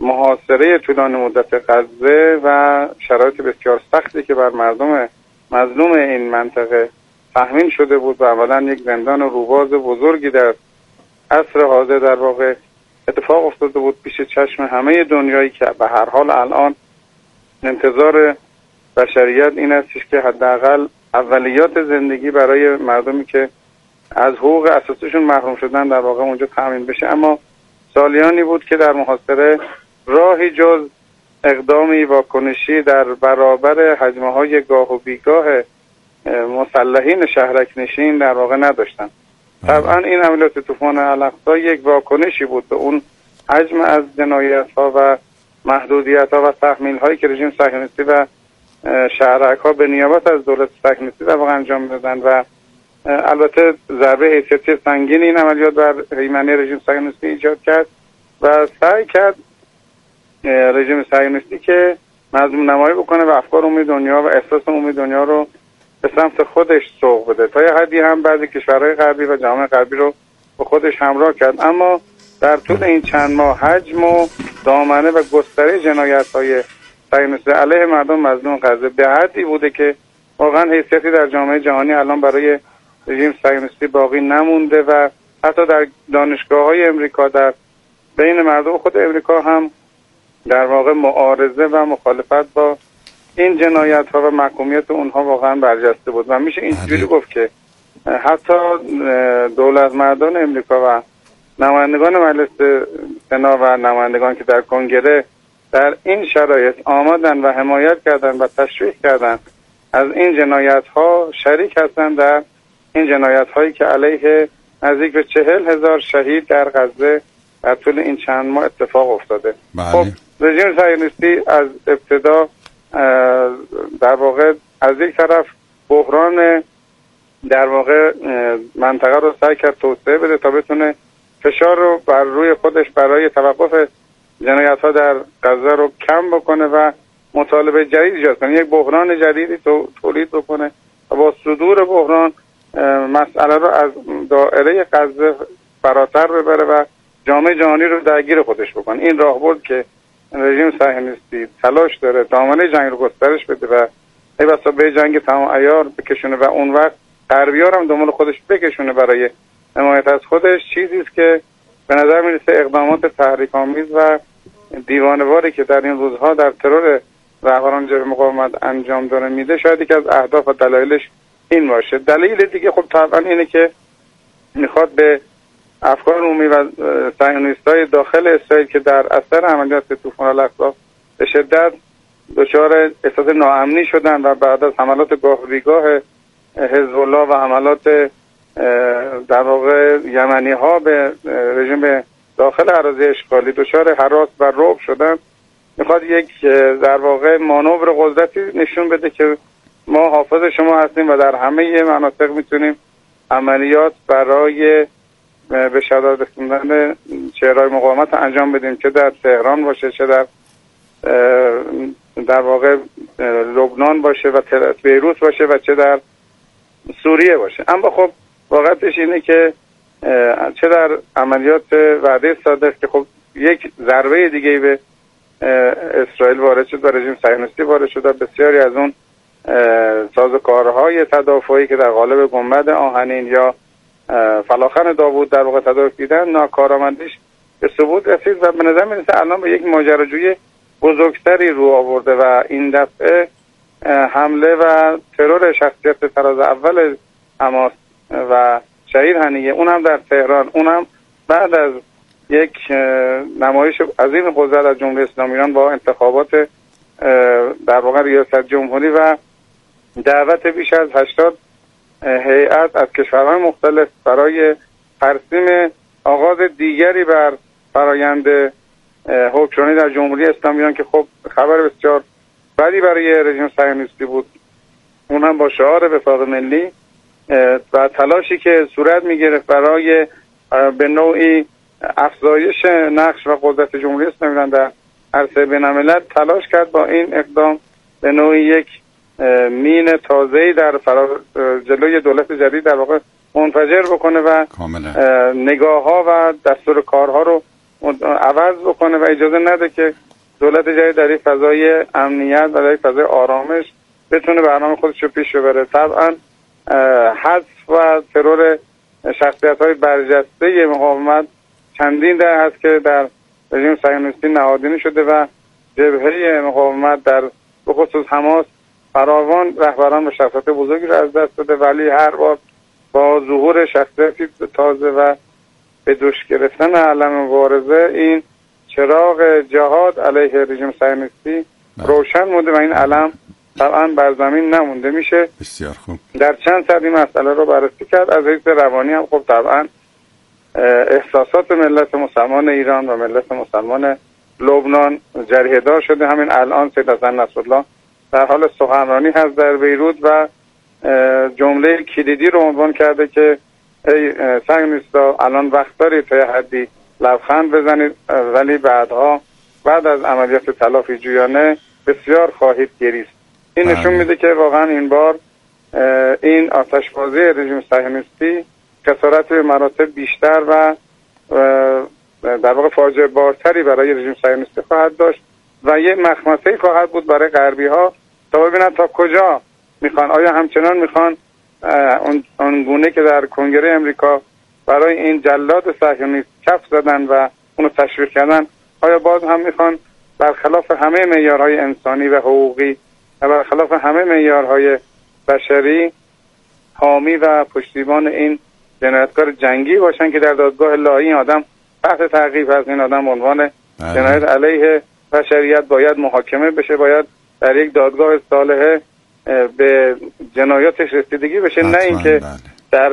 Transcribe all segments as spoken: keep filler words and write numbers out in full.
محاصره طولانی مدت غزه و شرایط بسیار سختی که بر مردم مظلوم این منطقه تحمیل شده بود و اولا یک زندان روباز بزرگی در عصر حاضر در واقع اتفاق افتاده بود پیش چشم همه دنیایی که به هر حال الان انتظار بشریت این است که حداقل اولیات زندگی برای مردمی که از حقوق اساسیشون محروم شدن در واقع اونجا تامین بشه. اما سالیانی بود که در محاصره راهی جز اقدامی واکنشی در برابر هجمه های گاه و بیگاه مسلحین شهرک نشین در واقع نداشتن. طبعا این عملیات طوفان الاقصی یک واکنشی بود به اون حجم از جنایت ها و محدودیت ها و تحمیل هایی که رژیم صهیونیستی و شهرک ها به نیابت از دولت صهیونیستی در واقع انجام دادن و البته ضربه حیثیتی سنگین این عملیات بر هیمنه رژیم صهیونیستی ایجاد کرد و سعی کرد رژیم صهیونیستی که مظلوم نمایی بکنه و افکار عمومی دنیا و احساس عمومی دنیا رو به سمت خودش سوق بده. تا یه حدی هم بعضی کشورهای غربی و جامعه غربی رو به خودش همراه کرد، اما در طول این چند ماه حجم و دامنه و گستره جنایت‌های صهیونیستی علیه مردم مظلوم غزه به حدی بوده که واقعا حیثیتی در جامعه جهانی الان برای رژیم صهیونیستی باقی نمونده و حتی در دانشگاه‌های امریکا در بین مردم خود امریکا هم در واقع معارضه و مخالفت با این جنایت‌ها و محکومیت اونها واقعا برجسته بود و میشه اینجوری گفت که حتی دولت مردان امریکا و نمایندگان مجلس سنا و نمایندگان که در کنگره در این شرایط آمدن و حمایت کردن و تشویق کردن از این جنایت‌ها شریک هستند در این جنایت‌هایی که علیه نزدیک به چهل هزار شهید در غزه در طول این چند ماه اتفاق افتاده. بله. خب رژیم صهیونیستی از ابتدا در واقع از یک طرف بحران در واقع منطقه رو سعی کرد توسعه بده تا بتونه فشار رو بر روی خودش برای توقف جنایت‌ها در غزه رو کم بکنه و مطالبه جدید ایجاد کنه، یک بحران جدیدی تو تولید بکنه و با صدور بحران مسئله رو از دایره غزه فراتر ببره و جامعه جهانی رو درگیر خودش بکنه. این راهبرد که رژیم صهیونیستی تلاش داره دامنه جنگ رو گسترش بده و ای بسا به جنگ تمام عیار بکشونه و اون وقت غربی‌ها هم دنبال خودش بکشونه برای حمایت از خودش، چیزی است که به نظر میرسه اقدامات تحریک‌آمیز و دیوانه‌واری که در این روزها در ترور رهبران جبهه مقاومت انجام داره میده شاید یکی از اهداف و دلایلش این باشه. دلیل دیگه خب طبعا اینه که میخواد به افکار عمومی و صهیونیست‌های داخل اسرائیل که در اثر عملیات طوفان الاقصی به شدت دچار احساس ناامنی شدن و بعد از حملات گاه بیگاه حزب الله و حملات در واقع یمنی ها به رژیم داخل اراضی اشغالی دچار هراس و رعب شدن، میخواد یک در واقع مانور قدرتی نشون بده که ما حافظ شما هستیم و در همه مناطق میتونیم عملیات برای به شدت رسوندن چهره‌های مقاومت انجام بدیم، چه در تهران باشه، چه در در واقع لبنان باشه و بیروت باشه و چه در سوریه باشه. اما خب واقعیتش اینه که چه در عملیات وعده صادق که خب یک ضربه دیگه به اسرائیل وارد شد و رژیم صهیونیستی وارد شد و بسیاری از اون سازوکارهای تدافعی که در قالب گنبد آهنین یا فلاخن داوود در واقع تدارک دیدن ناکارآمدیش به ثبوت رسید و به نظر میرسه الان به یک ماجراجویی بزرگتری رو آورده و این دفعه حمله و ترور شخصیت تراز اول حماس و شهید هنیه اونم در تهران، اونم بعد از یک نمایش عظیم قدرت از جمهوری اسلامی ایران با انتخابات در واقع ریاست جمهوری و دعوت بیش از هشتاد هیئت از کشورهای مختلف برای ترسیم آغاز دیگری بر فرایند حکمرانی در جمهوری اسلامی ایران که خب خبر بسیار بدی برای رژیم صهیونیستی بود، اون هم با شعار وفاق ملی و تلاشی که صورت میگرفت برای به نوعی افزایش نقش و قدرت جمهوری اسلامی ایران در عرصه بین‌الملل تلاش کرد با این اقدام به نوعی یک مین تازه‌ای در فرا... جلوی دولت جدید در واقع منفجر بکنه و نگاه‌ها و دستور کارها رو عوض بکنه و اجازه نده که دولت جدید در این فضای امنیت و در این فضای آرامش بتونه برنامه خودش رو پیش ببره. طبعا حذف و ترور شخصیت‌های برجسته مقاومت چندین دهه هست که در رژیم صهیونیستی نهادینه شده و جبهه مقاومت در بخصوص حماس فراوان رهبران و شخصیت بزرگی را از دست داده، ولی هر بار با ظهور شخصیتی تازه و به دوش گرفتن علم مبارزه این چراغ جهاد علیه رژیم صهیونیستی روشن مونده و این علم طبعا بر زمین نمونده میشه. بسیار خوب. در چند صد این مسئله رو بررسی کرد. از حیث روانی هم خب طبعا احساسات ملت مسلمان ایران و ملت مسلمان لبنان جریحه دار شده. همین الان سید حسن نصرالله در حال سخنرانی هست در بیروت و جمله کلیدی رو عنوان کرده که ای صهیونیستا الان وقت دارید تا یه حدی لبخند بزنید، ولی بعدها بعد از عملیات تلافی جویانه بسیار خواهید گریست. این نشون میده که واقعا این بار این آتشبازی رژیم صهیونیستی خسارت به مراتب بیشتر و در واقع فاجعه بارتری برای رژیم صهیونیستی خواهد داشت و یه مخمسه‌ای خواهد بود برای غربی ها تا ببینن تا کجا میخوان. آیا همچنان میخوان اون گونه که در کنگره امریکا برای این جلاد صهیونیست کف زدن و اونو تشویق کردن، آیا باز هم میخوان برخلاف همه معیارهای انسانی و حقوقی و برخلاف همه معیارهای بشری حامی و پشتیبان این جنایتکار جنگی باشن که در دادگاه الهی این آدم تحت تعقیب هست، این آدم عنوان جنایت علیه بشریت باید محاکمه بشه، باید در یک دادگاه صالحه به جنایاتش رسیدگی بشه، نه اینکه در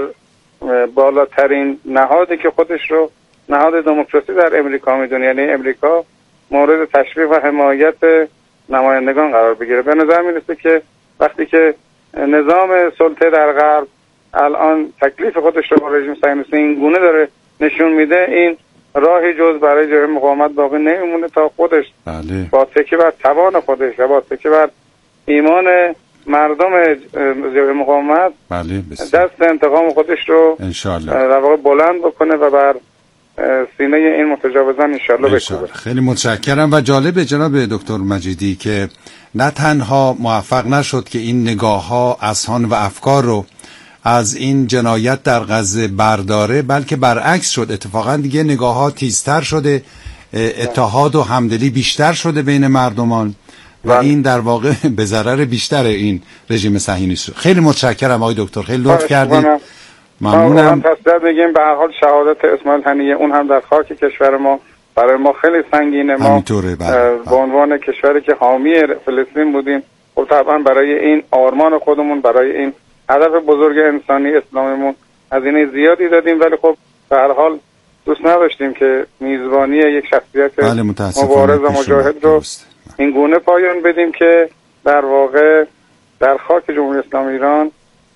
بالاترین نهادی که خودش رو نهاد دموکراسی در امریکا میدونه، یعنی امریکا مورد تشویق و حمایت نمایندگان قرار بگیره. به نظر میرسه که وقتی که نظام سلطه در غرب الان تکلیف خودش رو با رژیم صهیونیستی این گونه داره نشون میده، این راهی جز برای جبهه مقاومت باقی نمیمونه تا خودش بله. با تکیه بر توان خودش و با تکیه بر ایمان مردم جبهه مقاومت بله دست انتقام خودش رو انشالله در واقع بلند بکنه و بر سینه این متجاوزان انشالله بکوبه. خیلی متشکرم. و جالب جناب دکتر مجیدی که نه تنها موفق نشد که این نگاه ها، اذهان و افکار رو از این جنایت در غزه برداره، بلکه برعکس شد. اتفاقا دیگه نگاه ها تیزتر شده، اتحاد و همدلی بیشتر شده بین مردمان و این در واقع به ضرر بیشتر این رژیم صهیونیستی. خیلی متشکرم آقای دکتر، خیلی لطف کردید. ممنونم. تسلیت میگیم به هر حال شهادت اسماعیل هنیه اون هم در خاک کشور ما برای ما خیلی سنگینه. ما به عنوان کشوری که حامی فلسطین بودیم خب طبعا برای این آرمان خودمون، برای این هدف بزرگ انسانی اسلامیمون هزینه زیادی دادیم، ولی خب به هر حال دوست نداشتیم که میزبانی یک شخصیت بله مبارز و مجاهد رو این گونه پایان بدیم که در واقع در خاک جمهوری اسلامی ایران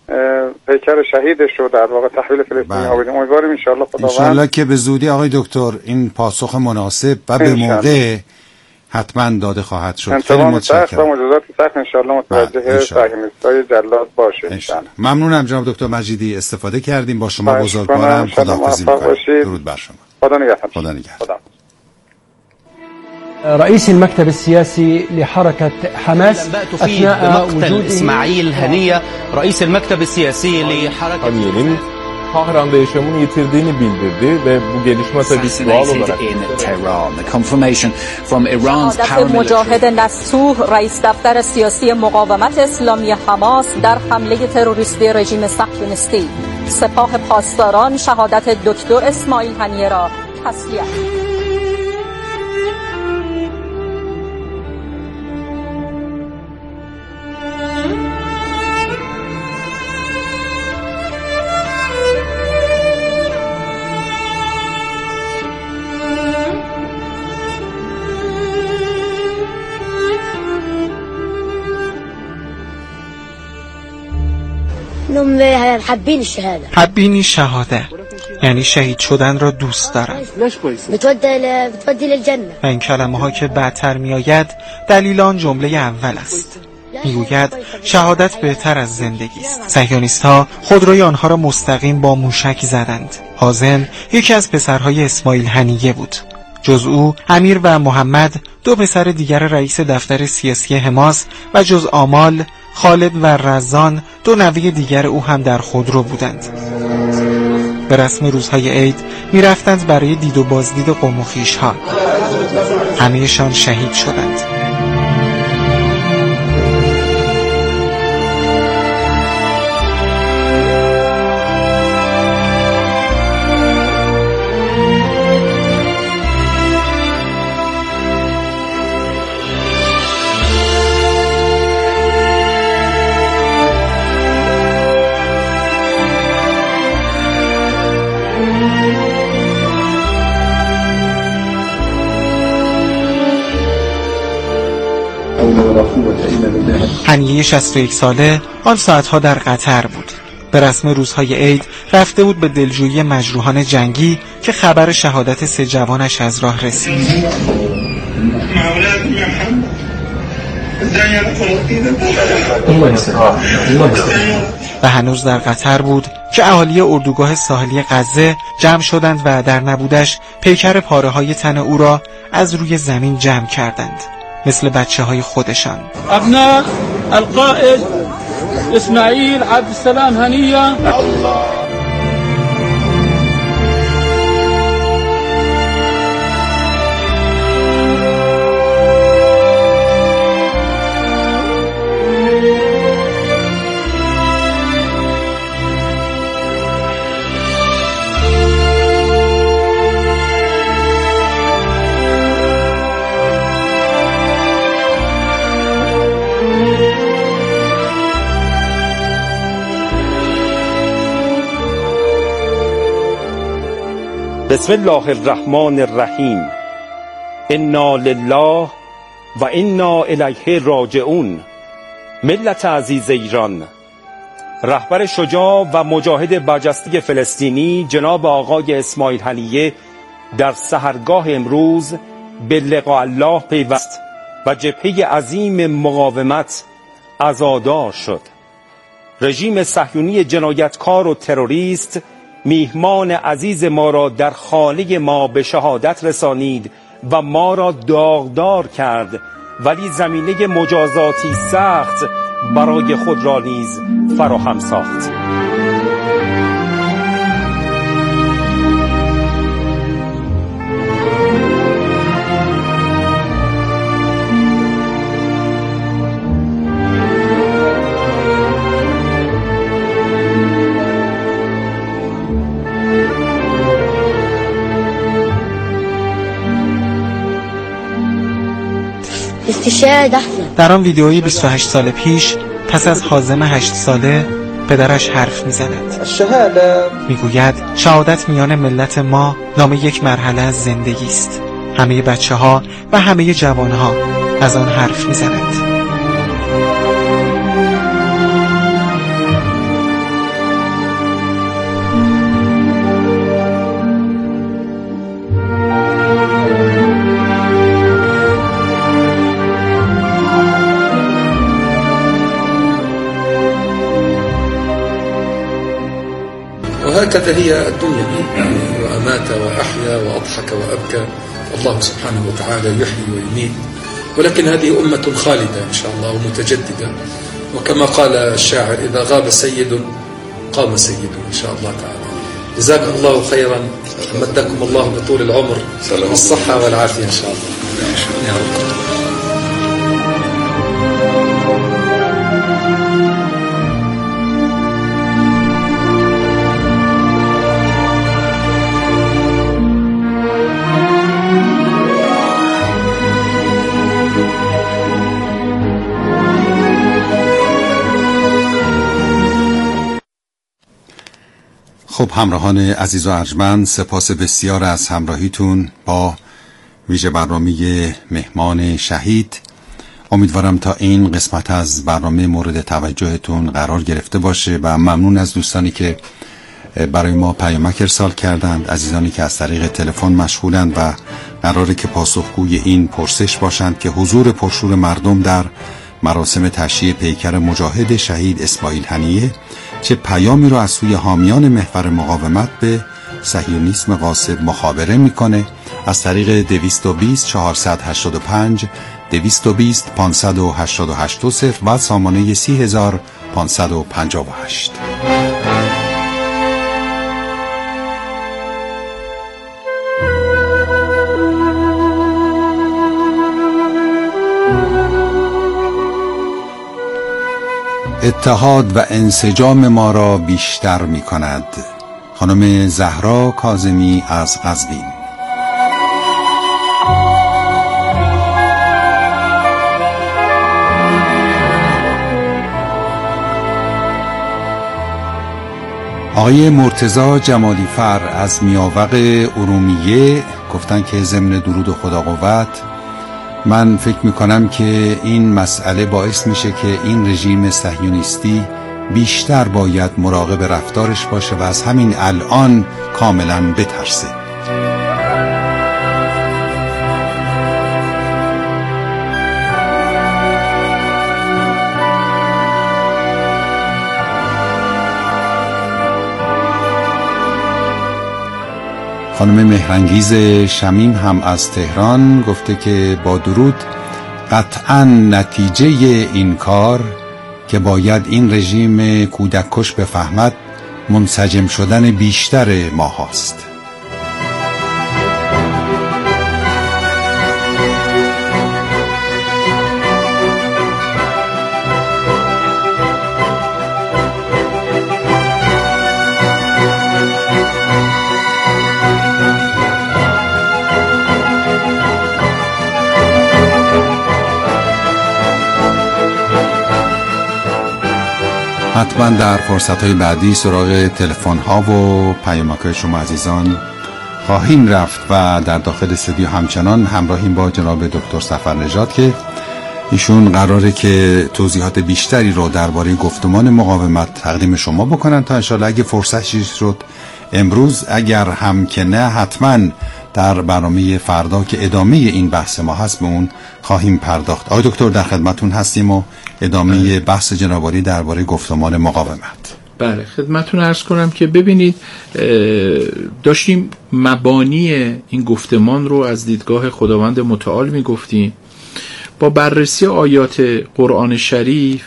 پیکر شهیدش رو در واقع تحویل فلسطینی ها بدیم. امیدواریم ان شاء الله خداوند ان شاء الله که به زودی آقای دکتر این پاسخ مناسب و به موقع حتما داده خواهد شد. خیلی متشکرم. و مجازات سخت ان شاء الله متوجه صهیونیست‌های جلاد باشه ان شاء الله. ممنونم جناب دکتر مجیدی، استفاده کردیم. با شما بزرگوارم. خداحافظی می‌کنم. درود بر شما. خدا نگهدار. خدا نگهدار. رئيس المكتب السياسي لحركة حماس أثناء وجود إسماعيل هنية رئيس المكتب السياسي لحركة Haniye'nin Tahran'da yaşamını yitirdiğini bildirdi ve bu gelişme tabii doğal olarak شهادت مجاهد نصوح رئیس دفتر سیاسی مقاومت اسلامی حماس در حمله تروریستی رژیم صهیونیستی. سپاه پاسداران شهادت دکتر اسماعیل هنیه را تسلیت. حابين الشهادة حابين شهادة یعنی شهید شدن را دوست دارم. بتودي للجنة. و این کلمه ها که بعدتر می آید دلیل آن جمله اول است. میگوید شهادت بهتر از زندگی است. صهیونیست ها خودروی آنها را مستقیم با موشک زدند. حازم یکی از پسرهای اسماعیل هنیه بود. جز او امیر و محمد دو پسر دیگر رئیس دفتر سیاسی حماس و جز آمال خالد و رزان دو نوه دیگر او هم در خودرو بودند. به رسم روزهای عید می رفتند برای دید و بازدید قوم و خویش‌ها. همه‌شان شهید شدند. هنیه شصت و یک ساله آن ساعتها در قطر بود. به رسم روزهای عید رفته بود به دلجویی مجروحان جنگی که خبر شهادت سه جوانش از راه رسید. و هنوز در قطر بود که اهالی اردوگاه ساحلی غزه جمع شدند و در نبودش پیکر پاره های تن او را از روی زمین جمع کردند، مثل بچه های خودشان. ابناء القائد اسماعیل عبدالسلام هنیه. بسم الله الرحمن الرحیم. انا لله و انا الیه راجعون. ملت عزیز ایران، رهبر شجاع و مجاهد برجسته فلسطینی جناب آقای اسماعیل هنیه در سحرگاه امروز به لقاء الله پیوست و جبهه عظیم مقاومت عزادار شد. رژیم صهیونی جنایتکار و تروریست میهمان عزیز ما را در خانه ما به شهادت رسانید و ما را داغدار کرد، ولی زمینه مجازاتی سخت برای خود را نیز فراهم ساخت. در آن ویدئوی بیست و هشت سال پیش پس از حازم هشت ساله پدرش حرف می‌زند. میگوید شهادت میان ملت ما نام یک مرحله از زندگی است. همه بچه‌ها و همه جوان‌ها از آن حرف می‌زنند. وهكذا هي الدنيا، وأمات وأحيا وأضحك وأبكى، الله سبحانه وتعالى يحيي ويميت، ولكن هذه أمة خالدة إن شاء الله ومتجددة، وكما قال الشاعر إذا غاب سيد قام سيد إن شاء الله تعالى. جزاكم الله خيرا، مدكم الله بطول العمر والصحة والعافية إن شاء الله يا رب. خب همراهان عزیز و ارجمند، سپاس بسیار از همراهیتون با ویژه برنامه مهمان شهید. امیدوارم تا این قسمت از برنامه مورد توجهتون قرار گرفته باشه و ممنون از دوستانی که برای ما پیامک ارسال کردند، عزیزانی که از طریق تلفن مشغولند و قراره که پاسخگوی این پرسش باشند که حضور پرشور مردم در مراسم تشییع پیکر مجاهد شهید اسماعیل هنیه چه پیامی را از سوی حامیان محور مقاومت به صهیونیسم غاصب مخابره میکنه از طریق دویست و بیست چهارصد و هشتاد و پنج دویست و بیست پانصد و هشتاد و هشت دو صفر و سامانه سی هزار پانصد و پنجاه و هشت. اتحاد و انسجام ما را بیشتر می کند. خانم زهرا کاظمی از قزوین. آقای مرتضی جمالی فر از میاوق ارومیه گفتن که ضمن درود و خدا قوت، من فکر میکنم که این مسئله باعث میشه که این رژیم صهیونیستی بیشتر باید مراقب رفتارش باشه و از همین الان کاملا بترسه. خانم مهرانگیز شمیم هم از تهران گفته که با درود، قطعا نتیجه این کار که باید این رژیم کودک کش بفهمد منسجم شدن بیشتر ما هاست. حتما در فرصت‌های بعدی سراغ تلفن‌ها و پیامک‌های شما عزیزان خواهیم رفت و در داخل استودیو همچنان همراهیم با جناب دکتر سفرنژاد که ایشون قراره که توضیحات بیشتری رو درباره گفتمان مقاومت تقدیم شما بکنن تا انشالله اگه فرصتی شد امروز، اگر هم که نه حتما در برنامه فردا که ادامه این بحث ما هست به اون خواهیم پرداخت. آقای دکتر در خدمتون هستیم و ادامه بحث جنابعالی درباره گفتمان مقاومت. بله خدمتون عرض کنم که ببینید داشتیم مبانی این گفتمان رو از دیدگاه خداوند متعال میگفتیم. با بررسی آیات قرآن شریف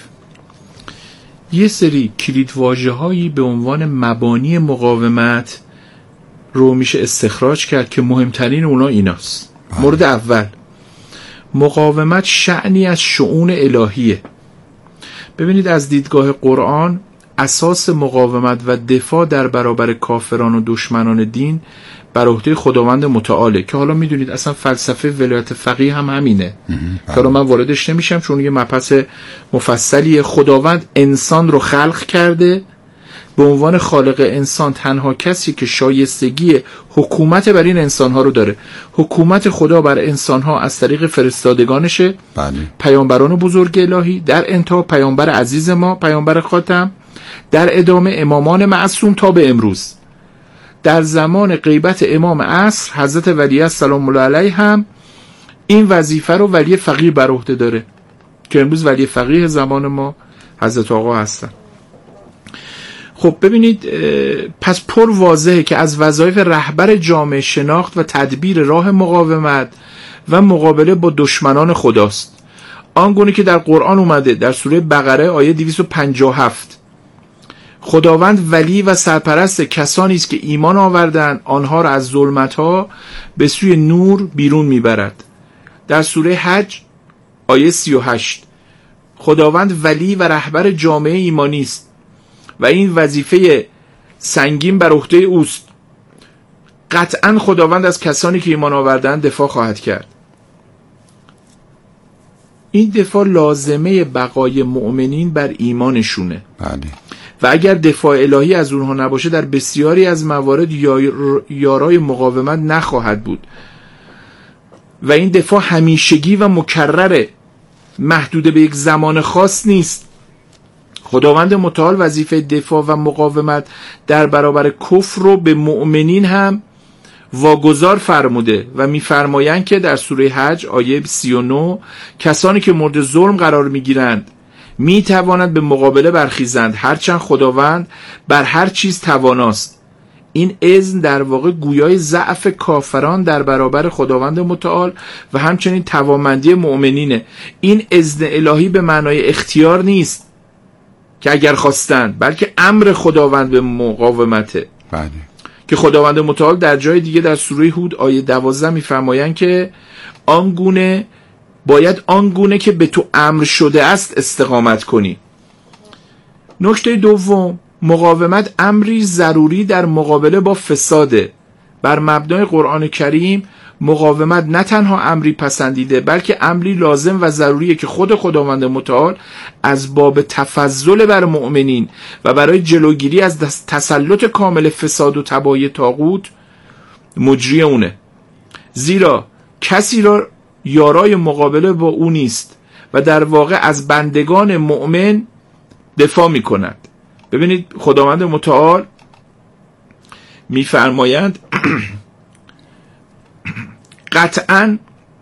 یه سری کلیدواژه‌هایی به عنوان مبانی مقاومت رو میشه استخراج کرد که مهمترین اونا ایناست. مورد اول، مقاومت شأنی از شؤون الهیه. ببینید از دیدگاه قرآن اساس مقاومت و دفاع در برابر کافران و دشمنان دین بر عهده خداوند متعاله که حالا میدونید اصلا فلسفه ولایت فقیه هم همینه که حالا من واردش نمیشم چون یه مبحث مفصلیه. خداوند انسان رو خلق کرده، به عنوان خالق انسان تنها کسی که شایستگی حکومت بر این انسانها رو داره. حکومت خدا بر انسانها از طریق فرستادگانشه، بله. پیامبران بزرگ الهی، در انتها پیامبر عزیز ما پیامبر خاتم، در ادامه امامان معصوم تا به امروز. در زمان غیبت امام عصر حضرت ولی سلام الله علیه هم این وظیفه رو ولی فقیه بر عهده داره که امروز ولی فقیه زمان ما حضرت آقا هستن. خب ببینید پس پر واضحه که از وظایف رهبر جامعه شناخت و تدبیر راه مقاومت و مقابله با دشمنان خداست. آنگونه که در قرآن اومده در سوره بقره آیه دویست و پنجاه و هفت، خداوند ولی و سرپرست کسانی است که ایمان آوردند، آنها را از ظلمت‌ها به سوی نور بیرون میبرد. در سوره حج آیه سی و هشت، خداوند ولی و رهبر جامعه ایمانی است و این وظیفه سنگین بر عهده اوست. قطعا خداوند از کسانی که ایمان آوردند دفاع خواهد کرد. این دفاع لازمه بقای مؤمنین بر ایمانشونه. بله. و اگر دفاع الهی از اونها نباشه در بسیاری از موارد یارای مقاومت نخواهد بود و این دفاع همیشگی و مکرره، محدود به یک زمان خاص نیست. خداوند متعال وظیفه دفاع و مقاومت در برابر کفر رو به مؤمنین هم واگذار فرموده و می‌فرمایند که در سوره حج آیه سی و نه، کسانی که مورد ظلم قرار می‌گیرند می‌توانند به مقابله برخیزند هرچند خداوند بر هر چیز تواناست. این اذن در واقع گویای ضعف کافران در برابر خداوند متعال و همچنین توانمندی مؤمنینه. این اذن الهی به معنای اختیار نیست که اگر خواستن، بلکه امر خداوند به مقاومته. بله. که خداوند متعال در جای دیگه در سوره هود آیه دوازده میفرمایند که آنگونه باید آنگونه که به تو امر شده است استقامت کنی. نکته دوم، مقاومت امری ضروری در مقابله با فساده. بر مبنای قرآن کریم مقاومت نه تنها امری پسندیده بلکه امری لازم و ضروریه که خود خداوند متعال از باب تفضل بر مؤمنین و برای جلوگیری از تسلط کامل فساد و تباهی طاغوت مجری اونه. زیرا کسی را یارای مقابله با او نیست و در واقع از بندگان مؤمن دفاع می کند. ببینید خداوند متعال میفرمایند قطعاً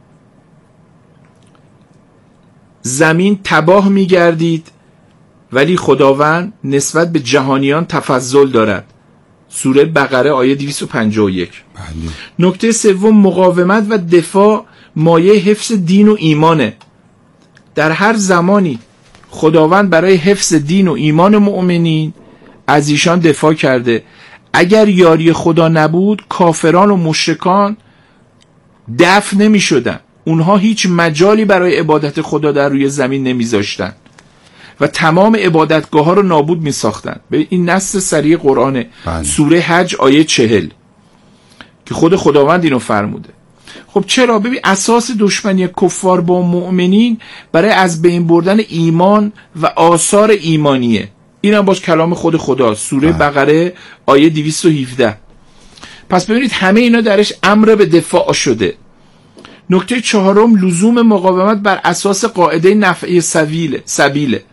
زمین تباه میگردید ولی خداوند نسبت به جهانیان تفضل دارد. سوره بقره آیه دویست و پنجاه و یک. بله. نکته سوم، مقاومت و دفاع مایه حفظ دین و ایمانه. در هر زمانی خداوند برای حفظ دین و ایمان مؤمنین از ایشان دفاع کرده. اگر یاری خدا نبود کافران و مشرکان دفع نمی شدن. اونها هیچ مجالی برای عبادت خدا در روی زمین نمی زاشتن و تمام عبادتگاه ها رو نابود می ساختن. به این نص صریح قرآنه. بله. سوره حج آیه چهل که خود خداوند اینو فرموده. خب چرا؟ ببین اساس دشمنی کفار با مؤمنین برای از بین بردن ایمان و آثار ایمانیه. این هم باز کلام خود خدا، سوره بقره آیه دویست و هفده. پس ببینید همه اینا درش امر به دفاع شده. نکته چهارم، لزوم مقاومت بر اساس قاعده نفع سبیله. سبیله.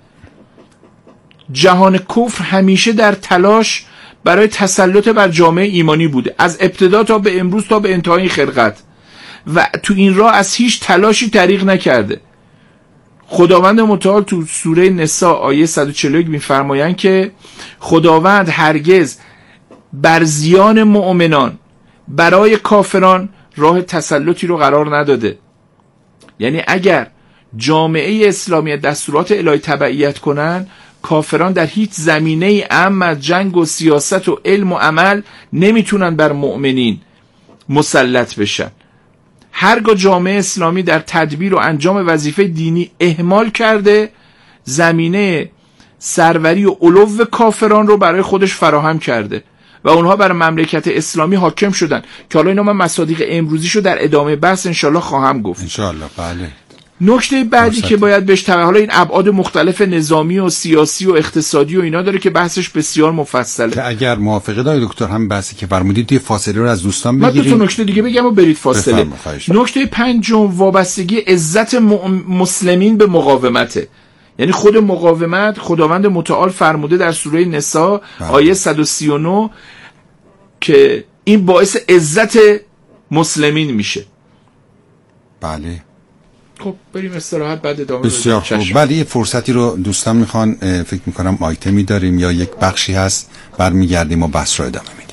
جهان کفر همیشه در تلاش برای تسلط بر جامعه ایمانی بوده، از ابتدا تا به امروز تا به انتهای خلقت، و تو این راه از هیچ تلاشی طریق نکرده. خداوند متعال تو سوره نساء آیه صد و چهل و یک میفرمایند که خداوند هرگز بر زیان مؤمنان برای کافران راه تسلطی رو قرار نداده. یعنی اگر جامعه اسلامی دستورات الهی تبعیت کنن، کافران در هیچ زمینه اهم از جنگ و سیاست و علم و عمل نمیتونن بر مؤمنین مسلط بشن. هرگاه جامعه اسلامی در تدبیر و انجام وظیفه دینی اهمال کرده، زمینه سروری و علو کافران رو برای خودش فراهم کرده و اونها بر مملکت اسلامی حاکم شدن که حالا اینا من مصادیق امروزیشو در ادامه بحث انشالله خواهم گفت. انشالله. بله. نکته بعدی فرصت. که باید بهش توجه، حالا این ابعاد مختلف نظامی و سیاسی و اقتصادی و اینا داره که بحثش بسیار مفصله. که اگر موافقه دارید دکتر هم بحثی که فرمودید یه فاصله رو از دوستان بگیرید. من دو تا نکته دیگه بگم و برید فاصله. نکته پنجم، وابستگی عزت مسلمین به مقاومته. یعنی خود مقاومت خداوند متعال فرموده در سوره نساء آیه صد و سی و نه که این باعث عزت مسلمین میشه. بله. خب بریم استراحت، بعد ادامه بسیار خوب. بله یه فرصتی رو دوستان میخوان، فکر میکنم آیتمی داریم یا یک بخشی هست، برمیگردیم و بحث رو ادامه میدیم.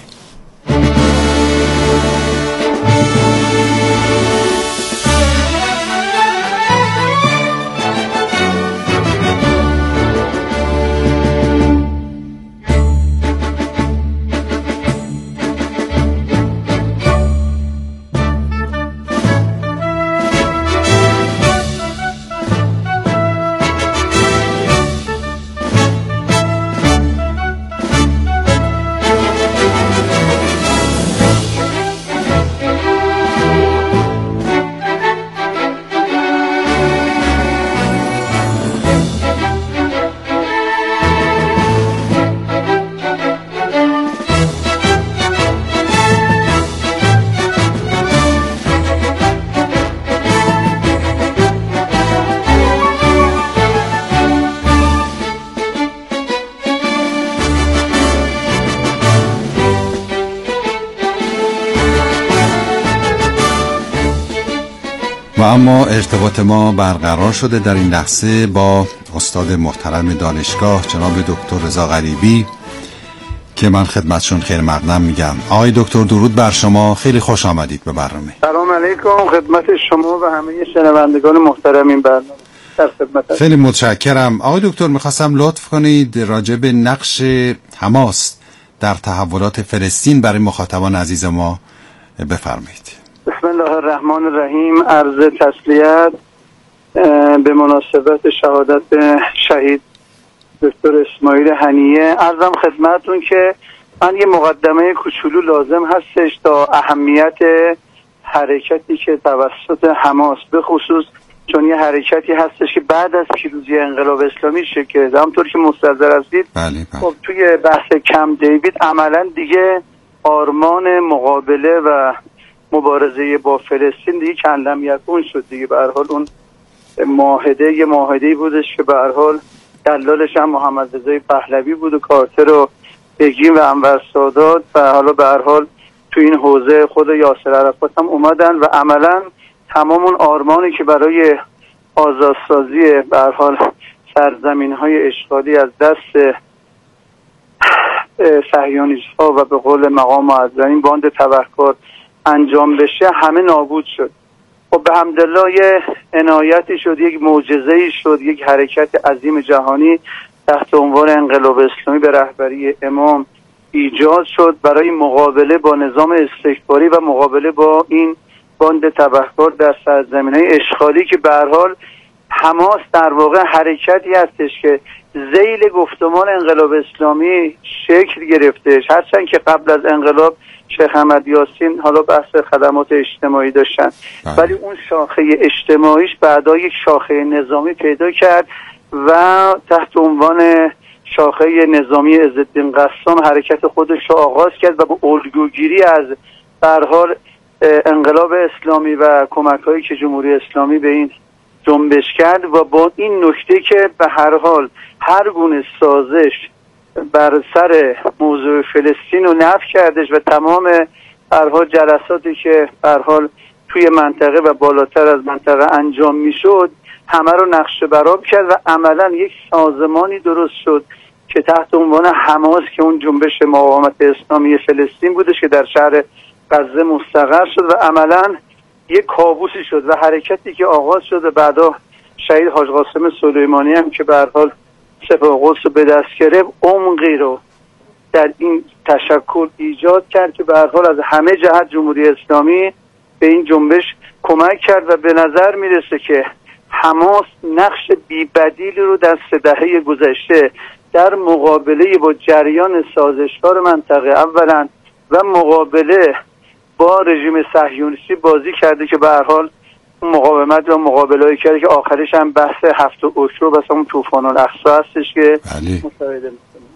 و اما ارتباط ما برقرار شده در این لحظه با استاد محترم دانشگاه جناب دکتر رضا غریبی که من خدمتشون خیلی مقدم میگم. آقای دکتر درود بر شما، خیلی خوش آمدید به برنامه. سلام علیکم خدمت شما و همه شنوندگان محترم این برنامه. در خدمت. خیلی متشکرم. آقای دکتر میخواستم لطف کنید راجع به نقش حماس در تحولات فلسطین برای مخاطبان عزیز ما بفرمایید. بسم الله الرحمن الرحیم. عرض تسلیت به مناسبت شهادت شهید دکتر اسماعیل هنیه. عرضم خدمتون که من یه مقدمه کوچولو لازم هستش تا اهمیت حرکتی که توسط حماس به خصوص، چون یه حرکتی هستش که بعد از پیروزی انقلاب اسلامی شکل داد، همونطور که مستحضر هستید. بله بله. خب توی بحث کمپ دیوید عملا دیگه آرمان مقابله و مبارزه با فلسطین دیگه کلم یکون شد دیگه. به هر حال اون معاهده یه معاهده‌ای بودش که به هر حال دلالش هم محمد رضا پهلوی بود و کارتر و بگین و انور سادات و حالا به هر حال تو این حوزه خود یاسر عرفات هم اومدن و عملا تمام اون آرمانی که برای آزادسازی به هر حال سرزمین‌های اشغالی از دست صهیونیست‌ها و به قول مقام معظم باند تبهکار انجام بشه همه نابود شد. خب به حمدالله یه عنایتی شد، یک معجزه‌ای شد، یک حرکت عظیم جهانی تحت عنوان انقلاب اسلامی به رهبری امام ایجاد شد برای مقابله با نظام استکباری و مقابله با این باند تبهکار در سرزمین‌های اشغالی که به هر حال حماس در واقع حرکتی هستش که ذیل گفتمان انقلاب اسلامی شکل گرفتش. هرچند که قبل از انقلاب شیخ احمد یاسین حالا بحث خدمات اجتماعی داشتن، ولی اون شاخه اجتماعیش بعدا یک شاخه نظامی پیدا کرد و تحت عنوان شاخه نظامی عزالدین قسام حرکت خودش رو آغاز کرد و با الگوگیری از به هر حال انقلاب اسلامی و کمک‌هایی که جمهوری اسلامی به این جنبش کرد و با این نکته که به هر حال هر گونه سازش بر سر موضوع فلسطین رو نفی کردش و تمام هر حال جلساتی که هر حال توی منطقه و بالاتر از منطقه انجام میشد همه رو نقشه برآب کرد و عملا یک سازمانی درست شد که تحت عنوان حماس که اون جنبش مقاومت اسلامی فلسطین بودش که در شهر غزه مستقر شد و عملا یک کابوسی شد و حرکتی که آغاز شد و بعدا شهید حاج قاسم سلیمانی هم که به هر حال سپاه قدس رو به دست گرفت عمقی رو در این تشکل ایجاد کرد که به هر حال از همه جهت جمهوری اسلامی به این جنبش کمک کرد و به نظر میرسه که حماس نقش بی‌بدیلی رو در سه دهه گذشته در مقابله با جریان سازشکار منطقه اولا و مقابله با رژیم صهیونیستی بازی کرده که به هر حال مقاومت و مقابله‌ای کرده که آخرش هم بحث هفت اکتبر بس اون طوفان الاقصی هستش که بله.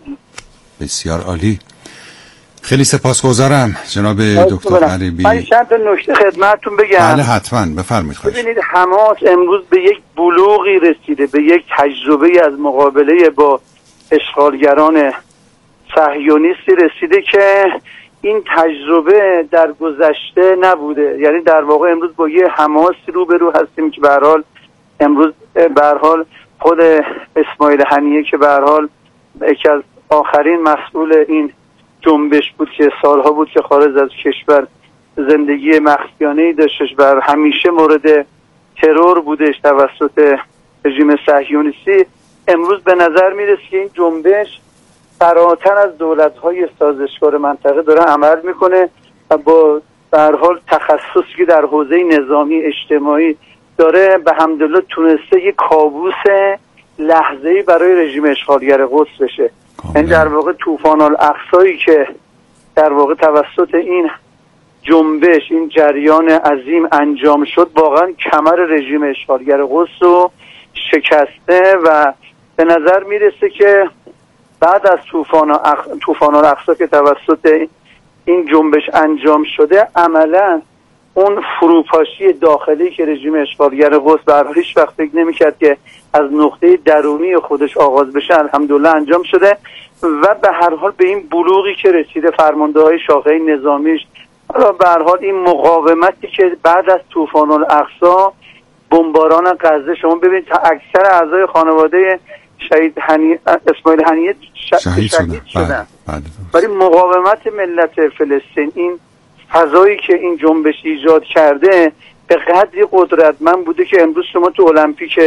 بسیار عالی. خیلی سپاسگزارم جناب دکتر غریبی. من چند تا نکته خدمتتون بگم. بله حتما بفرمایید. ببینید حماس امروز به یک بلوغی رسیده، به یک تجربه از مقابله با اشغالگران صهیونیستی رسیده که این تجربه در گذشته نبوده. یعنی در واقع امروز با یه حماس روبرو هستیم که به هر حال امروز به هر حال خود اسماعیل هنیه که به هر حال یکی از آخرین مسئول این جنبش بود که سالها بود که خارج از کشور زندگی مخفیانه‌ای داشتش، بر همیشه مورد ترور بودش توسط رژیم صهیونیستی، امروز به نظر میرسه که این جنبش فراتر از دولت‌های سازشکار منطقه داره عمل میکنه و با در حال تخصصی که در حوزه نظامی اجتماعی داره به حمدالله تونسته یک کابوس لحظه‌ای برای رژیم اشغالگر قدس بشه. این در واقع طوفان الاقصی که در واقع توسط این جنبش این جریان عظیم انجام شد واقعا کمر رژیم اشغالگر قدس رو شکسته و به نظر میرسه که بعد از طوفان اخ... طوفان الاقصی که توسط این جنبش انجام شده عملا اون فروپاشی داخلی که رژیم اشغالگر قدس بر هیچ وقت فکر نمی‌کرد که از نقطه درونی خودش آغاز بشه الحمدلله انجام شده و به هر حال به این بلوغی که رسیده فرمانده‌های شاخه نظامیش، حالا به هر حال این مقاومتی که بعد از طوفان الاقصی بمباران غزه، شما ببینید تا اکثر اعضای خانواده شهید هنی... اسماعیل هنیه ش... شهید, شهید شدن. ولی مقاومت ملت فلسطین، این فضایی که این جنبش ایجاد کرده به قدری قدرتمند بوده که امروز شما تو المپیک